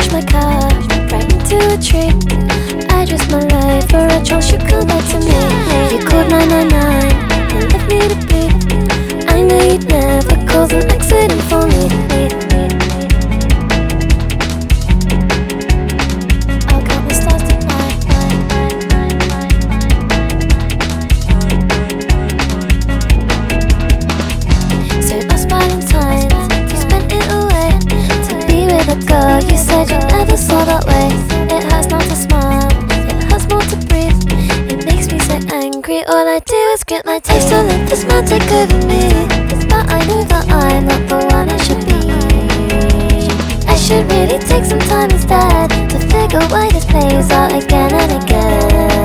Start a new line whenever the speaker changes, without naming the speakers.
crash my car right into a tree. I risked my life for a chance you come back to me. You called 999 and left me to bleed. I knew you'd never cause an accident for me. I got the stars tonight. So us Valentine's, you spent it away to be with a girl you said you never saw that way. It hurts not to smile, it hurts more to breathe. It makes me so angry, all I do is grit my teeth to let this man take over me. But I know that I'm not the one I should be. I should really take some time instead to figure why this plays out again and again.